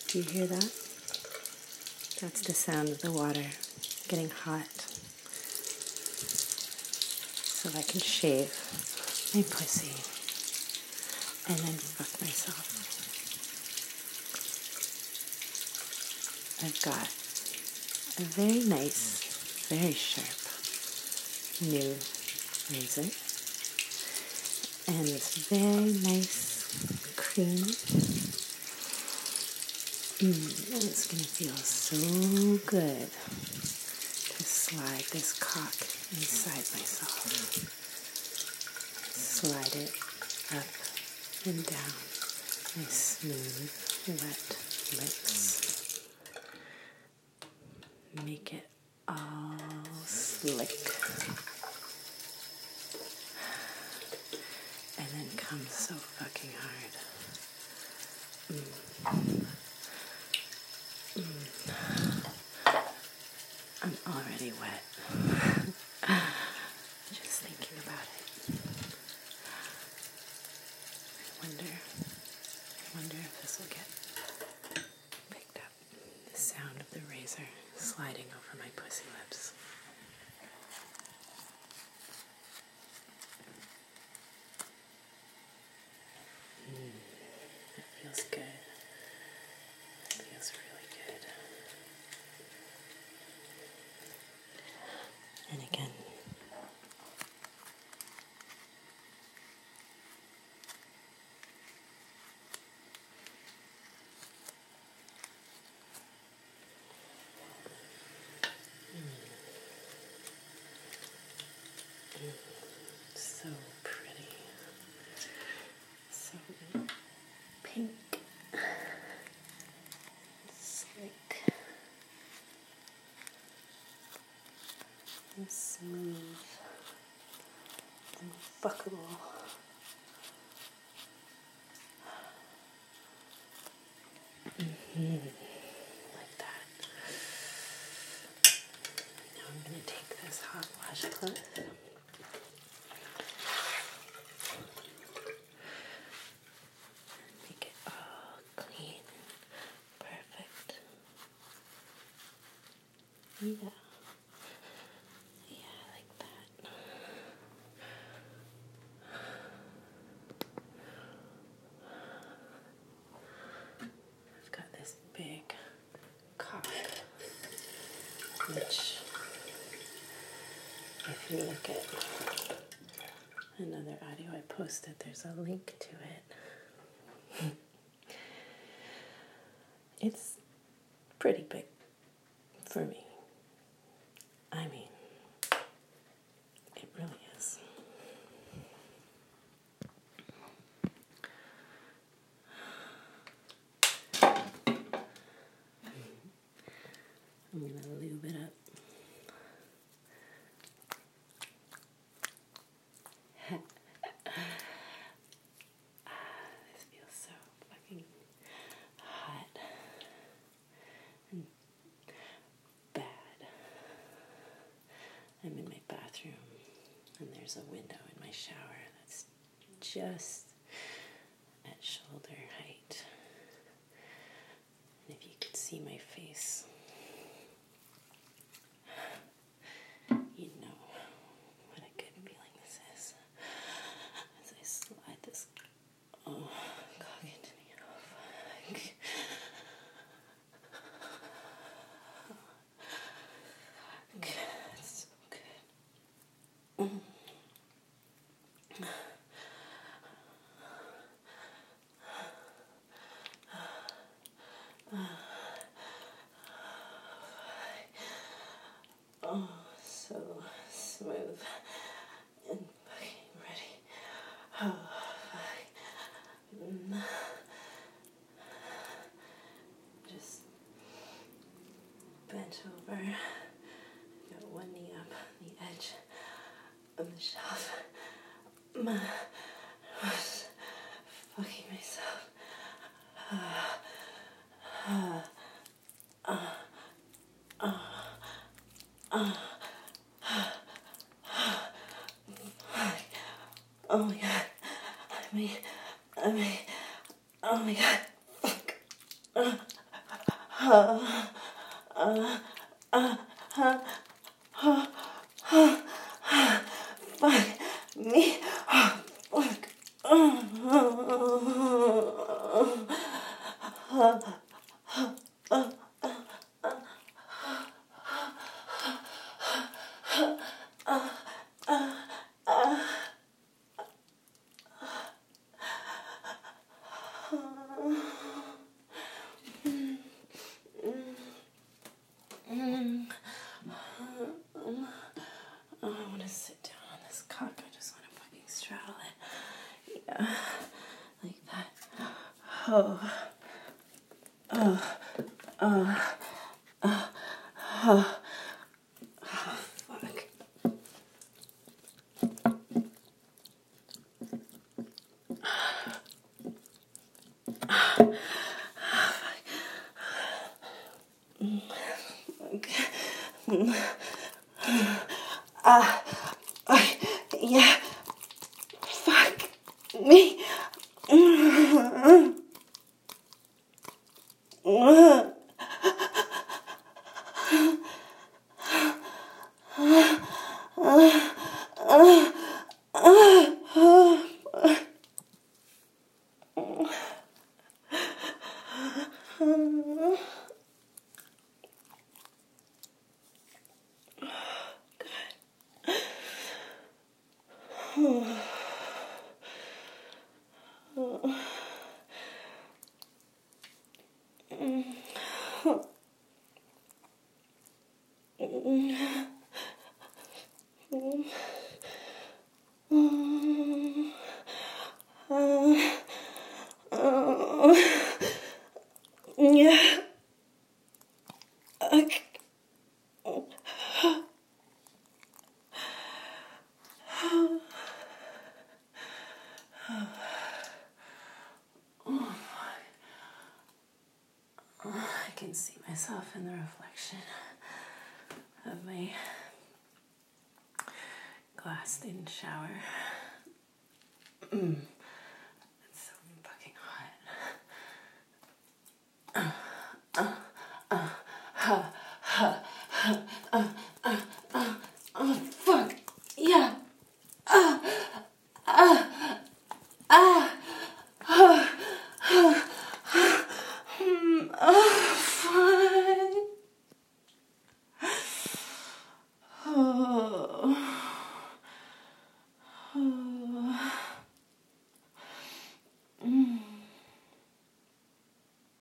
Do you hear that? That's the sound of the water getting hot. So I can shave my pussy and then fuck myself. I've got a very nice, very sharp new razor. And it's very nice cream. And it's going to feel so good to slide this cock inside myself. Slide it up and down my smooth, wet lips. Make it all slick. And then come so fucking hard. I'm already wet. Just thinking about it. I wonder if this will get picked up. The sound of the razor sliding over my pussy lips. It feels good. It feels really good. And again, so pretty. So pink. Slick. And smooth. And fuckable. Like that. Now I'm going to take this hot washcloth. Make it all clean and perfect. Yeah. Yeah, like that. I've got this big cock, which, if you look at another audio I posted, there's a link to it. It's pretty big for me. I mean, it really is. I'm going to lube it up. This feels so fucking hot and bad. I'm in my bathroom and there's a window in my shower that's just at shoulder height. And if you could see my face, you'd know what a good feeling this is. As I slide this cock into me. Oh, fuck. Fuck. It's so good. Oh, so smooth and fucking ready. Oh, fuck. Just bent over. Got one knee up on the edge of the shelf. I was fucking myself. Oh my god. I mean, oh my god. Fuck. Fuck me. Fuck. I want to sit down on this cock. I just want to fucking straddle it. Yeah. Like that. Oh. Fuck. Yeah. Fuck me. Yeah. Okay. I can see myself in the reflection of my glass-thin shower.